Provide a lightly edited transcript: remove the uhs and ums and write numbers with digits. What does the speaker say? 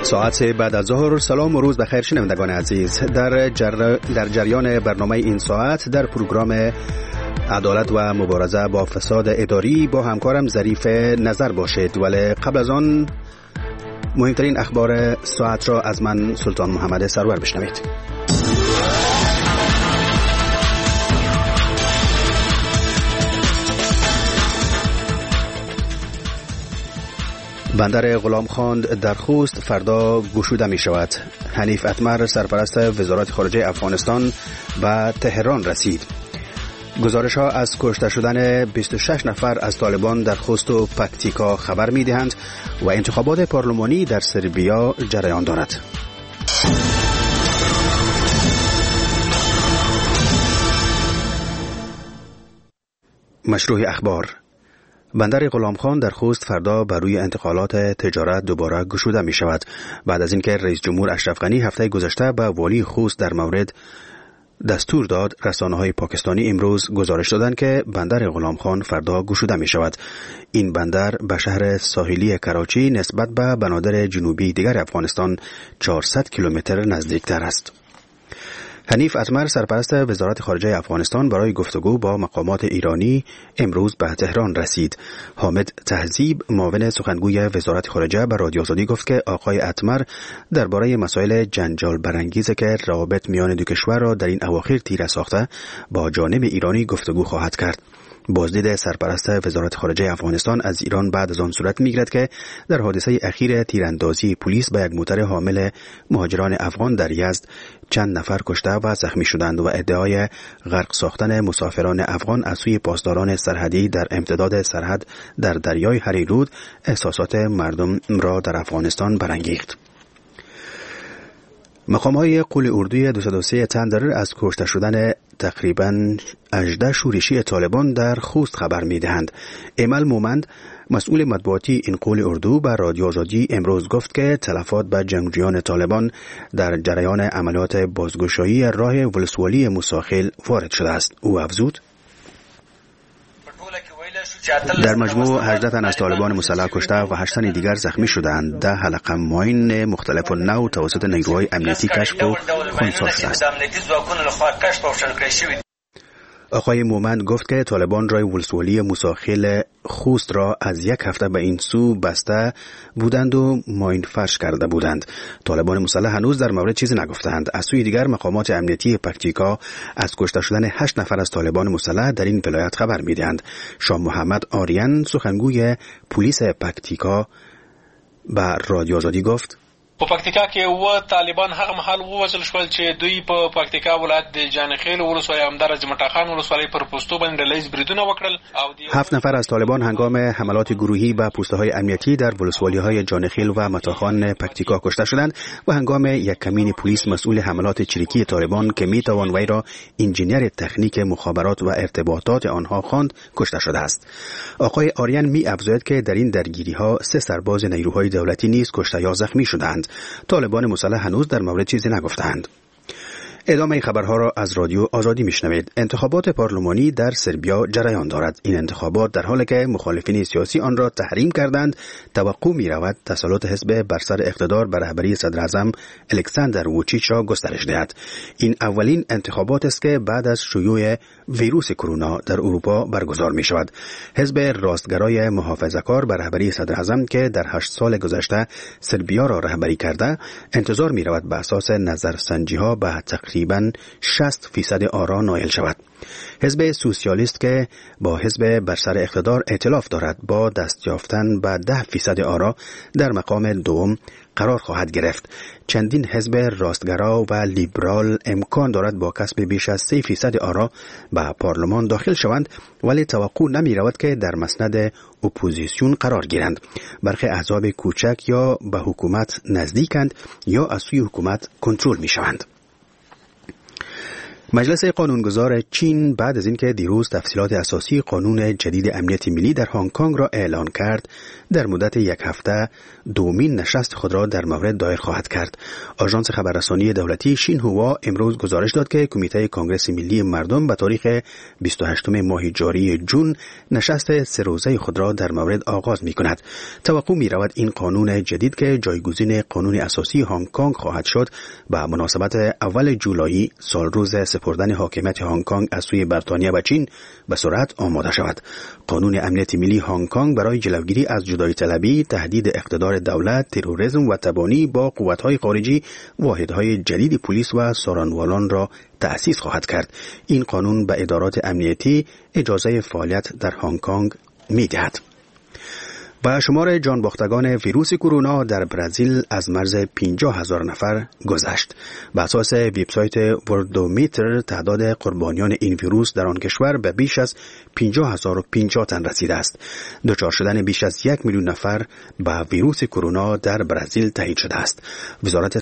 ساعت بعد از ظهر. سلام و روز بخیر شنوندگان عزیز. در جریان برنامه این ساعت در پروگرام عدالت و مبارزه با فساد اداری با همکارم ظریف نظر باشید. ولی قبل از آن مهمترین اخبار ساعت را از من سلطان محمد سرور بشنوید. بندر غلامخان در خوست فردا گشوده می شود. حنیف اتمر سرپرست وزارت خارجه افغانستان به تهران رسید. گزارش ها از کشته شدن 26 نفر از طالبان در خوست و پکتیکا خبر می دهند و انتخابات پارلمانی در سربیا جریان دارد. مشروع اخبار. بندر غلامخان در خوست فردا بر روی انتقالات تجارت دوباره گشوده می شود بعد از اینکه رئیس جمهور اشرف غنی هفته گذشته به والی خوست در مورد دستور داد. رسانه‌های پاکستانی امروز گزارش دادند که بندر غلامخان فردا گشوده می شود. این بندر به شهر ساحلی کراچی نسبت به بنادر جنوبی دیگر افغانستان 400 کیلومتر نزدیکتر است. حنیف اتمر سرپرست وزارت خارجه افغانستان برای گفتگو با مقامات ایرانی امروز به تهران رسید. حامد تهذیب معاون سخنگوی وزارت خارجه به رادیو آزادی گفت که آقای اتمر درباره مسائل جنجال برانگیزی که روابط میان دو کشور را در این اواخر تیره ساخته با جانب ایرانی گفتگو خواهد کرد. بازدید سرپرست وزارت خارجه افغانستان از ایران بعد از آن صورت می‌گیرد که در حادثه اخیر تیراندازی پلیس به یک موتر حامل مهاجران افغان در یزد چند نفر کشته و زخمی شدند و ادعای غرق ساختن مسافران افغان از سوی پاسداران سرحدی در امتداد سرحد در دریای هریرود احساسات مردم را در افغانستان برانگیخت. مقام‌های قول اردوی 203 تندر از کشته شدن تقریباً 18 شورشی طالبان در خوست خبر می‌دهند. ایمل مومند مسئول مطبوعاتی این قول اردو به رادیو آزادی امروز گفت که تلفات به جنگجویان طالبان در جریان عملیات بازگشایی راه ولسوالی موساخیل وارد شده است. او افزود در مجموع 18 تن از طالبان مسلح کشته و 8 تن دیگر زخمی شدند. 10 حلقه ماین مختلف النوع توسط نیروهای امنیتی کشف و خنثی شده است. آقای مومند گفت که طالبان راه ولسوالی موساخیل خوست را از یک هفته به این سو بسته بودند و ماین فرش کرده بودند. طالبان مسلح هنوز در مورد چیزی نگفتند. از سوی دیگر مقامات امنیتی پکتیکا از کشته شدن 8 نفر از طالبان مسلح در این ولایت خبر می‌دهند. شاه محمد آریان سخنگوی پلیس پکتیکا به رادیو آزادی گفت په پکتیکا کې و طالبان هغه محل ووژل شول چې دوی په پکتیکا ولایت د جانخیل ولسوالۍ همدارس مټاخان ولسوالۍ پر پوستو باندې ډله‌ایز بریدونه وکړل او 7 نفر از طالبان هنگام حملات گروهی به پوسته‌های امنیتی در ولسوالی‌های جانخیل و مټاخان پکتیکا کشته شدند و هنگام یک کمین پلیس مسئول حملات چریکی طالبان که میتوان وی را انجینیر تکنیک مخابرات و ارتباطات آنها خواند کشته شده است. آقای آریان می‌افزاید که در این درگیری‌ها 3 سرباز نیروهای دولتی نیز کشته یا زخمی شدند. طالبان مسلح هنوز در مورد چیزی نگفتند. ادامه این خبرها را از رادیو آزادی میشنوید. انتخابات پارلمانی در سربیا جریان دارد. این انتخابات در حالی که مخالفین سیاسی آن را تحریم کردند، توقع می رود تسلط حزب بر سر اقتدار بر رهبری صدر اعظم الکساندر ووچیچ را گسترش دهد. این اولین انتخابات است که بعد از شیوع ویروس کرونا در اروپا برگزار می شود. حزب راستگرای محافظه‌کار بر رهبری صدر اعظم که در 8 سال گذشته سربیا را رهبری کرده، انتظار می رود بر اساس نظرسنجی‌ها به تقریباً 60% آرا نائل شود. حزب سوسیالیست که با حزب بر سر اقتدار ائتلاف دارد با دست یافتن به 10% آرا در مقام دوم قرار خواهد گرفت. چندین حزب راستگرا و لیبرال امکان دارد با کسب بیش از 3% آرا به پارلمان داخل شوند، ولی توقع نمی رود که در مسند اپوزیسیون قرار گیرند. برخی احزاب کوچک یا به حکومت نزدیکند یا از سوی حکومت کنترل می شوند. مجلس قانونگذار چین بعد از اینکه دیروز تفصیلات اساسی قانون جدید امنیت ملی در هنگ کنگ را اعلان کرد، در مدت یک هفته دومین نشست خود را در مورد دایر خواهد کرد. آژانس خبررسانی دولتی شینهوا امروز گزارش داد که کمیته کنگره ملی مردم به تاریخ 28 ماه جاری جون نشست 3 روزه خود را در مورد آغاز می‌کند. توقع می‌رود این قانون جدید که جایگزین قانون اساسی هنگ کنگ خواهد شد به مناسبت اول جولای سال روز سپردن حاکمیت هنگ کنگ از سوی بریتانیا به چین به سرعت آماده شود. قانون امنیت ملی هنگ کنگ برای جلوگیری از جدایی طلبی، تهدید اقتدار دولت، تروریسم و تبانی با قوت‌های خارجی واحدهای جدید پلیس و سارنوالان را تأسیس خواهد کرد. این قانون به ادارات امنیتی اجازه فعالیت در هنگ کنگ می‌دهد. با شمار جانباختگان ویروس کرونا در برزیل از مرز 50,000 نفر گذشت. بر اساس وبسایت وردومیتر تعداد قربانیان این ویروس در آن کشور به بیش از 50,050 تن رسیده است. دچار شدن بیش از 1 میلیون نفر با ویروس کرونا در برزیل تایید شده است. وزارت